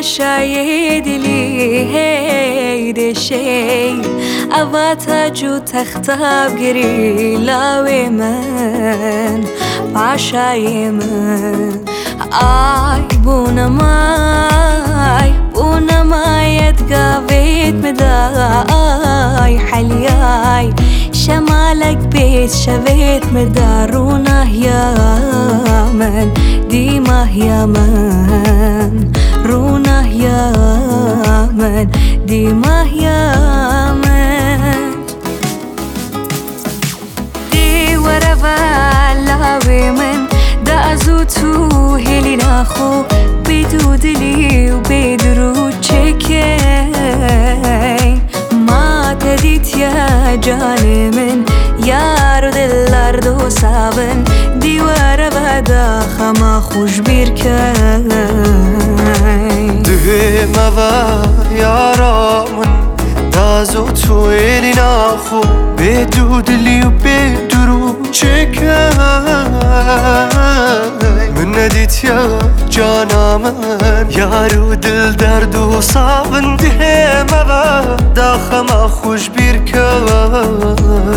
پاشای دلی هیده شی اواتا جو تختاب گری لاوی من پاشای من آی بونمای تقاويت مداي حلياي شمالك بيت شبيت مدارونه يا من ديمه يا من رونه يا من ديمه يا من دي ورفا لاوي من دازوتو هلي ناخو بدودلي وبدرود چکی ما تدیت یا جان من یار دلار دو سابن دیوار بدا خما خوش بیر کن دهما و یارا من دازو تو ایلی ناخو بدودلی و بدرود چکی من ندیت یا جانا من یارو دل درد و صابن دهما و داخما خوش بیر کن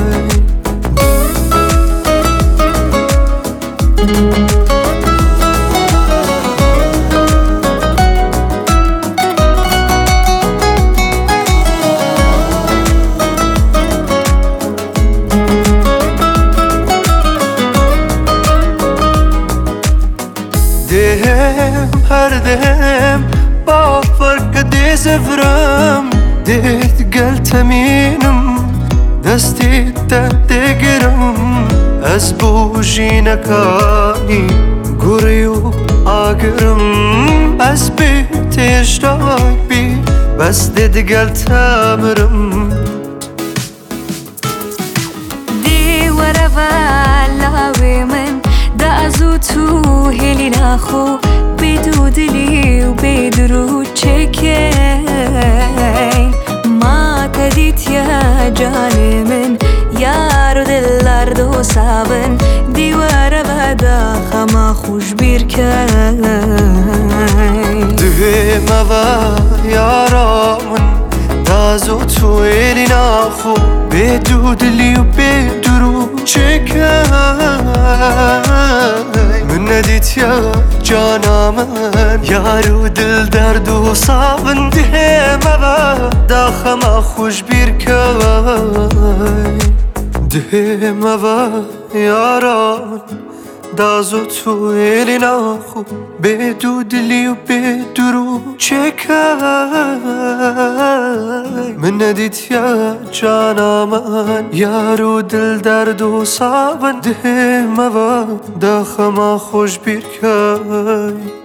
هر دهم با فرق دی زفرم دیت قلت مینم دستی تدگرم از بوجی نکانی گریو آگرم از بیت اشتاق بی بس دید قلت امرم دی ورفا لاوی من دازو تو هلی ناخو بدودلی و بدرود چکی ما تدیت یا جان من یار دلار دو سابن دیوار بدا خما خوش بیر کن دهما و یارا من دازو تو ایلی ناخو بدودلی و بدرود چکی من ندیت یا جانا من یارو دل درد و صابن دهما و داخما خوش بیر کن دهما و یارا من دازو تو ایلی ناخو بدودلی و بدرود چکی من ندیت یا جانا من یارو دل درد و صابن دهما و داخما خوش بیر کن